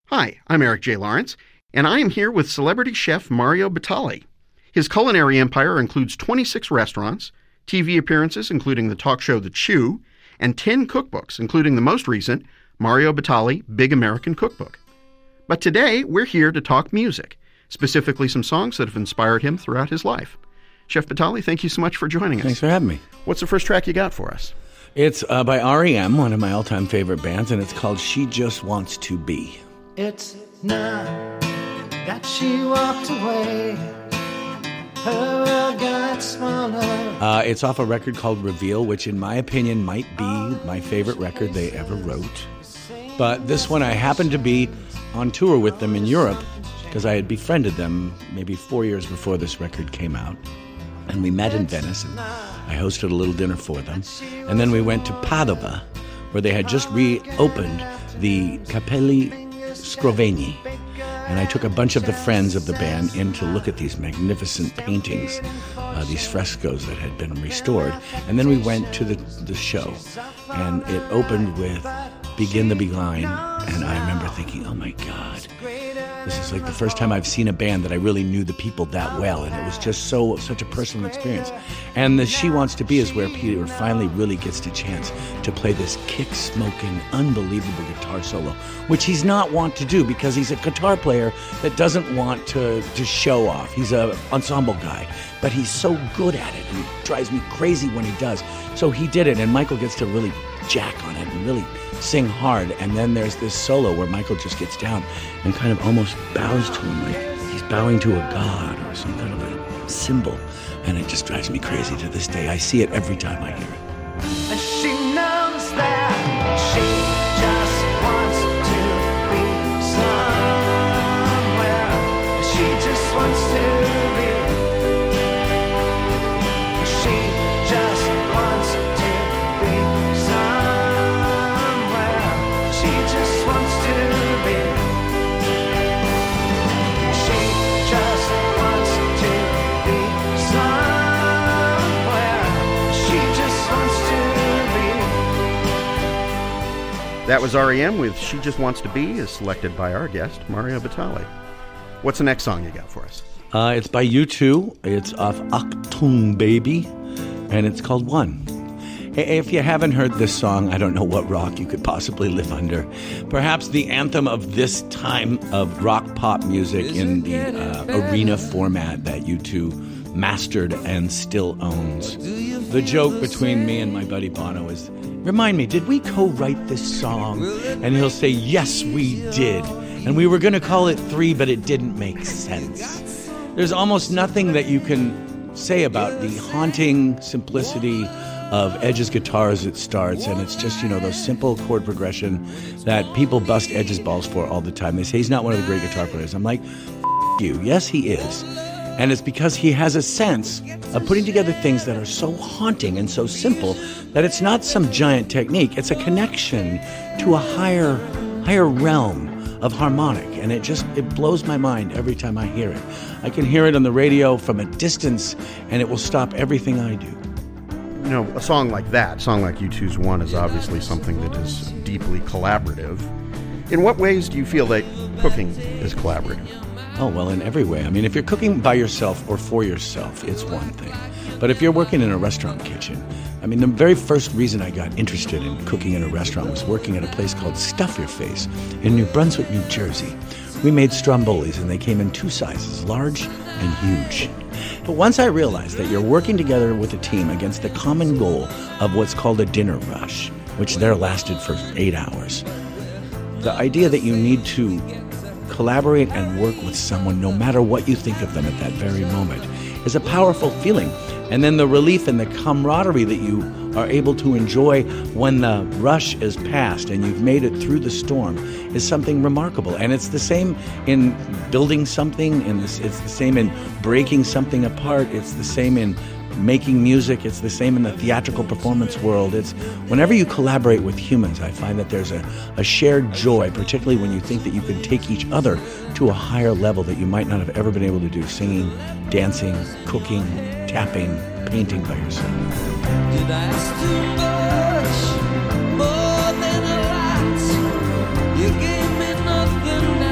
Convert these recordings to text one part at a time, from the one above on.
Hi, I'm Eric J. Lawrence, and I am here with celebrity chef Mario Batali. His culinary empire includes 26 restaurants, TV appearances including the talk show The Chew, and 10 cookbooks, including the most recent, Mario Batali Big American Cookbook. But today, we're here to talk music, specifically some songs that have inspired him throughout his life. Chef Batali, thank you so much for joining us. Thanks for having me. What's the first track you got for us? It's by R.E.M., one of my all-time favorite bands, and it's called She Just Wants to Be. It's not that she walked away. Her world got smaller. It's off a record called Reveal, which in my opinion might be my favorite record they ever wrote. But this one, I happened to be on tour with them in Europe because I had befriended them maybe 4 years before this record came out. And we met in Venice, and I hosted a little dinner for them. And then we went to Padova, where they had just reopened the Cappelli Scrovegni. And I took a bunch of the friends of the band in to look at these magnificent paintings, these frescoes that had been restored. And then we went to the show, and it opened with Begin the Beguine. And I remember thinking, oh my God, this is like the first time I've seen a band that I really knew the people that well, and it was just such a personal experience. And the She Wants to Be is where Peter finally really gets the chance to play this kick-smoking, unbelievable guitar solo, which he's not wont to do because he's a guitar player that doesn't want to show off. He's an ensemble guy, but he's so good at it, and it drives me crazy when he does. So he did it, and Michael gets to really jack on it and really sing hard. And then there's this solo where Michael just gets down and kind of almost bows to him like he's bowing to a god or some kind of a symbol. And it just drives me crazy to this day. I see it every time I hear it. She knows that she just wants to be somewhere. She just wants to be. She just wants to be somewhere. She just wants to be. She just wants to be somewhere. She just wants to be. That was R.E.M. with She Just Wants to Be, as selected by our guest, Mario Batali. What's the next song you got for us? It's by U2. It's off Achtung Baby, and it's called One. Hey, if you haven't heard this song, I don't know what rock you could possibly live under. Perhaps the anthem of this time of rock pop music in the arena format that U2 mastered and still owns. The joke between me and my buddy Bono is, remind me, did we co-write this song? And he'll say, yes, we did. And we were going to call it 3, but it didn't make sense. There's almost nothing that you can say about the haunting simplicity of Edge's guitar as it starts, and it's just, those simple chord progression that people bust Edge's balls for all the time. They say he's not one of the great guitar players. I'm like, you. Yes, he is. And it's because he has a sense of putting together things that are so haunting and so simple that it's not some giant technique. It's a connection to a higher realm of harmonic, and it blows my mind every time I hear it. I can hear it on the radio from a distance, and it will stop everything I do. A song like that, a song like U2's One, is obviously something that is deeply collaborative. In what ways do you feel that cooking is collaborative? Oh, well, in every way. I mean, if you're cooking by yourself or for yourself, it's one thing. But if you're working in a restaurant kitchen, I mean, the very first reason I got interested in cooking in a restaurant was working at a place called Stuff Your Face in New Brunswick, New Jersey. We made strombolis, and they came in 2 sizes, large and huge. But once I realized that you're working together with a team against the common goal of what's called a dinner rush, which there lasted for 8 hours, the idea that you need to collaborate and work with someone no matter what you think of them at that very moment is a powerful feeling. And then the relief and the camaraderie that you are able to enjoy when the rush is past and you've made it through the storm is something remarkable. And it's the same in building something, it's the same in breaking something apart, it's the same in making music, it's the same in the theatrical performance world. It's whenever you collaborate with humans, I find that there's a shared joy, particularly when you think that you can take each other to a higher level that you might not have ever been able to do, singing, dancing, cooking, tapping, painting by yourself. Did I ask too much? More than a lot. You gave me nothing.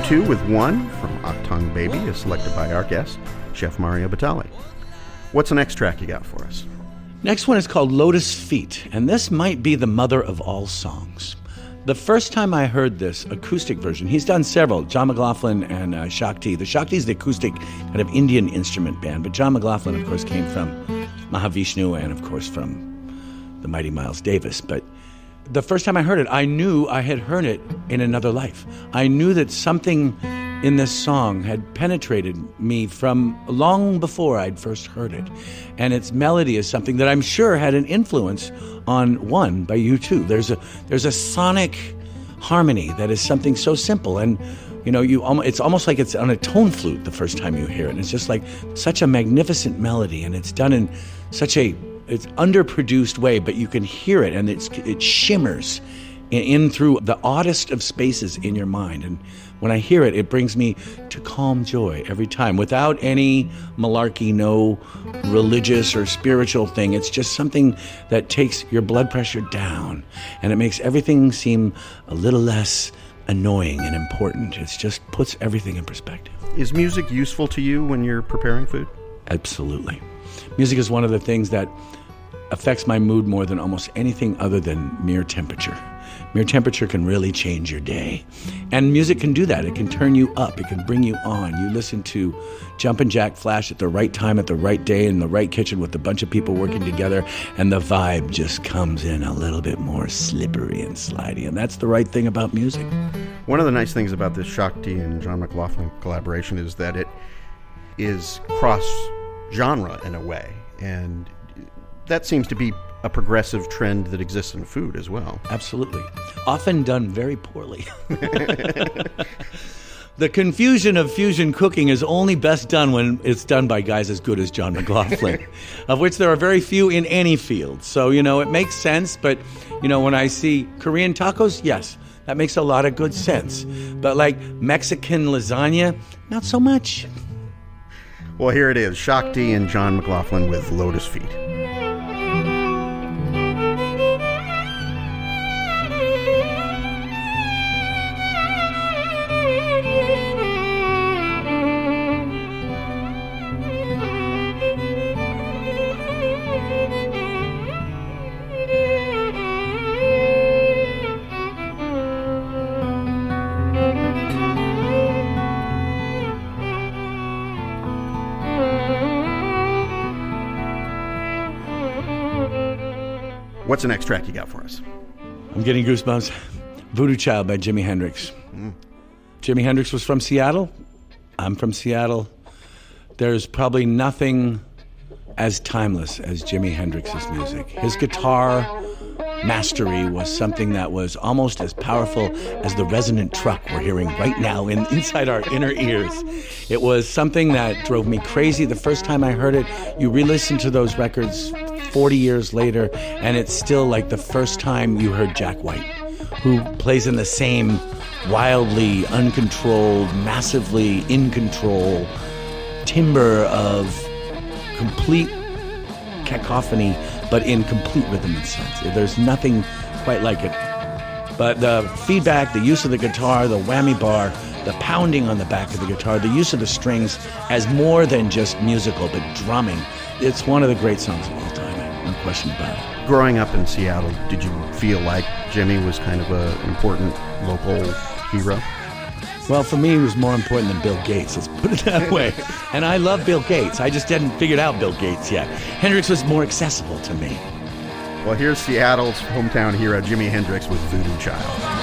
U2 with One from Octung Baby is selected by our guest, Chef Mario Batali. What's the next track you got for us? Next one is called Lotus Feet, and this might be the mother of all songs. The first time I heard this acoustic version, he's done several, John McLaughlin and Shakti. The Shakti is the acoustic kind of Indian instrument band, but John McLaughlin, of course, came from Mahavishnu and, of course, from the mighty Miles Davis. But the first time I heard it, I knew I had heard it in another life. I knew that something in this song had penetrated me from long before I'd first heard it. And its melody is something that I'm sure had an influence on One by U2. There's a sonic harmony that is something so simple, and it's almost like it's on a tone flute the first time you hear it. And it's just like such a magnificent melody, and it's done in such it's underproduced way, but you can hear it, and it shimmers in through the oddest of spaces in your mind. And when I hear it, it brings me to calm joy every time, without any malarkey, no religious or spiritual thing. It's just something that takes your blood pressure down, and it makes everything seem a little less annoying and important. It just puts everything in perspective. Is music useful to you when you're preparing food? Absolutely. Music is one of the things that affects my mood more than almost anything other than mere temperature. Mere temperature can really change your day. And music can do that. It can turn you up. It can bring you on. You listen to Jumpin' Jack Flash at the right time, at the right day, in the right kitchen with a bunch of people working together, and the vibe just comes in a little bit more slippery and slidey. And that's the right thing about music. One of the nice things about this Shakti and John McLaughlin collaboration is that it is cross-genre in a way. And that seems to be a progressive trend that exists in food as well. Absolutely. Often done very poorly. The confusion of fusion cooking is only best done when it's done by guys as good as John McLaughlin, of which there are very few in any field. So, it makes sense, but, when I see Korean tacos, yes, that makes a lot of good sense. But like Mexican lasagna, not so much. Well, here it is, Shakti and John McLaughlin with Lotus Feet. What's the next track you got for us? I'm getting goosebumps. Voodoo Child by Jimi Hendrix. Jimi Hendrix was from Seattle. I'm from Seattle. There's probably nothing as timeless as Jimi Hendrix's music. His guitar mastery was something that was almost as powerful as the resonant truck we're hearing right now inside our inner ears. It was something that drove me crazy the first time I heard it. You re-listen to those records 40 years later, and it's still like the first time you heard Jack White, who plays in the same wildly uncontrolled, massively in control timbre of complete cacophony, but in complete rhythm and sense. There's nothing quite like it. But the feedback, the use of the guitar, the whammy bar, the pounding on the back of the guitar, the use of the strings as more than just musical, but drumming. It's one of the great songs of all time, no question about it. Growing up in Seattle, did you feel like Jimmy was kind of an important local hero? Well, for me, he was more important than Bill Gates, let's put it that way. And I love Bill Gates. I just hadn't figured out Bill Gates yet. Hendrix was more accessible to me. Well, here's Seattle's hometown hero, Jimi Hendrix, with Voodoo Child.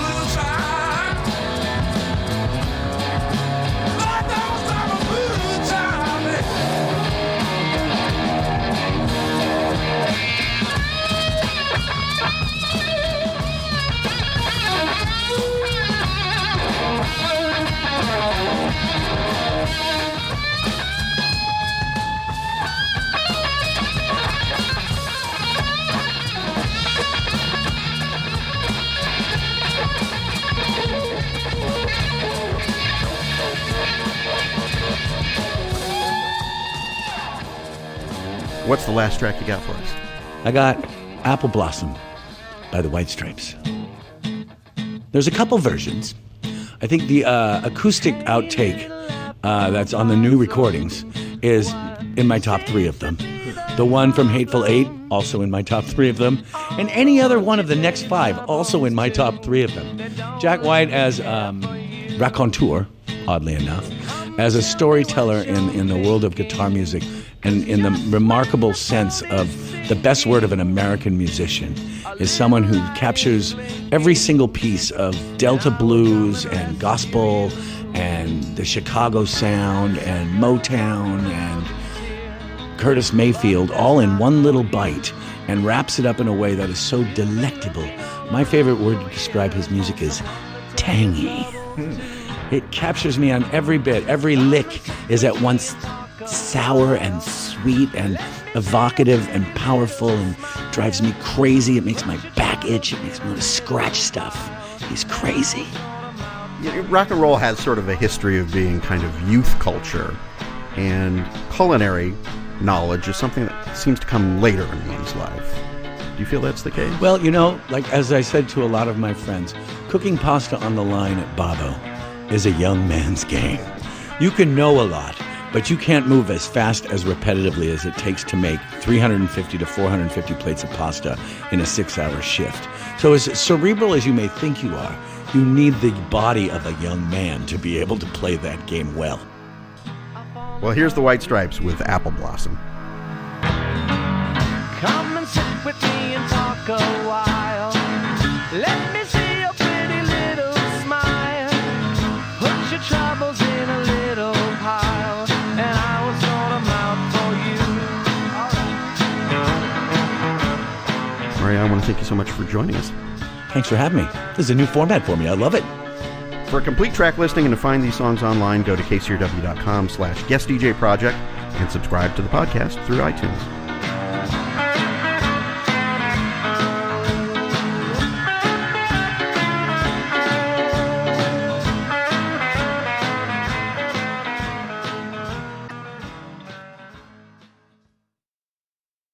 What's the last track you got for us? I got Apple Blossom by the White Stripes. There's a couple versions. I think the acoustic outtake that's on the new recordings is in my top 3 of them. The one from Hateful Eight, also in my top 3 of them. And any other one of the next 5, also in my top 3 of them. Jack White as raconteur, oddly enough, as a storyteller in the world of guitar music, and in the remarkable sense of the best word of an American musician, is someone who captures every single piece of Delta blues and gospel and the Chicago sound and Motown and Curtis Mayfield all in one little bite and wraps it up in a way that is so delectable. My favorite word to describe his music is tangy. It captures me on every bit. Every lick is at once sour and sweet and evocative and powerful and drives me crazy. It makes my back itch. It makes me want to scratch stuff. He's crazy. Rock and roll has sort of a history of being kind of youth culture, and culinary knowledge is something that seems to come later in one's life. Do you feel that's the case? Well, like as I said to a lot of my friends, cooking pasta on the line at Babbo is a young man's game. You can know a lot, but you can't move as fast, as repetitively as it takes to make 350 to 450 plates of pasta in a 6-hour shift. So as cerebral as you may think you are, you need the body of a young man to be able to play that game well. Well, here's the White Stripes with Apple Blossom. Come and sit with me and talk a while. Let me see your pretty little smile. Put your troubles in a little pile, and I will sort them out for you. Mario, I want to thank you so much for joining us. Thanks for having me. This is a new format for me. I love it. For a complete track listing and to find these songs online, go to kcrw.com/guestdjproject and subscribe to the podcast through iTunes.